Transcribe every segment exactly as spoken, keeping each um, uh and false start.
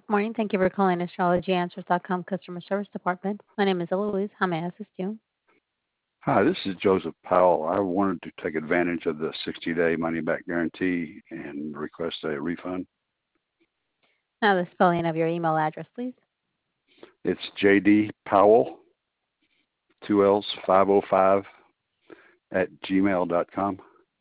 Morning. Thank you for calling astrology answers dot com customer service department. My name is Eloise. How may I assist you? Hi, this is Joseph Powell. I wanted to take advantage of the sixty-day money-back guarantee and request a refund. Now the spelling of your email address, please. It's J D Powell, two L's, five oh five at gmail dot com.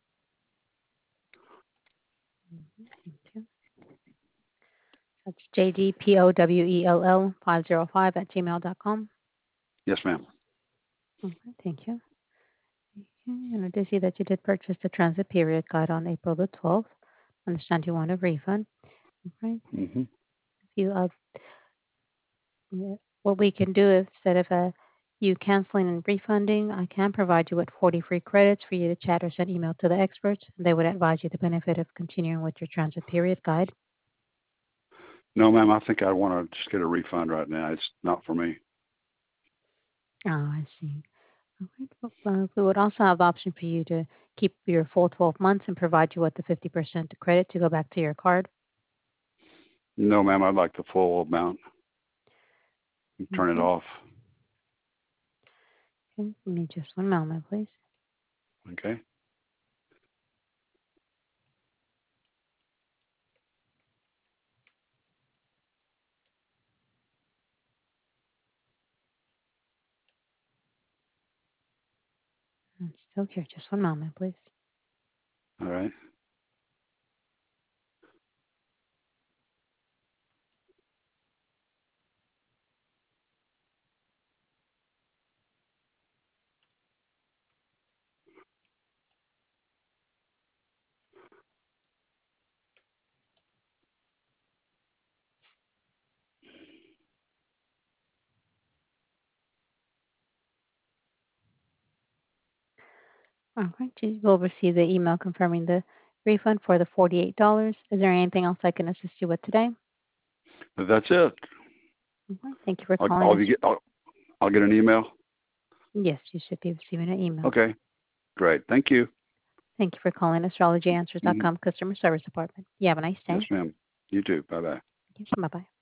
Mhm, Thank you. That's J D P O W E L L five oh five at gmail dot com. Yes, ma'am. Okay, thank you. Okay, and I do see that you did purchase the transit period guide on April the twelfth. I understand you want a refund. Okay. Mm-hmm. If you uh, yeah, what we can do is instead of uh, you canceling and refunding, I can provide you with forty free credits for you to chat or send email to the experts. They would advise you the benefit of continuing with your transit period guide. No, ma'am, I think I want to just get a refund right now. It's not for me. Oh, I see. Okay. Well, uh, we would also have the option for you to keep your full twelve months and provide you with the fifty percent credit to go back to your card. No, ma'am, I'd like the full amount. Turn it Okay. off. Okay. Give me just one moment, please. Okay. I'm still here. Just one moment, please. All right. All right. You will receive the email confirming the refund for the forty-eight dollars. Is there anything else I can assist you with today? But that's it. Okay. Thank you for I'll, calling I'll, us. get, I'll, I'll get an email. Yes, you should be receiving an email. Okay. Great. Thank you. Thank you for calling astrology answers dot Mhm. com customer service department. You have a nice Yes, day. ma'am. You too. Bye-bye. Bye bye.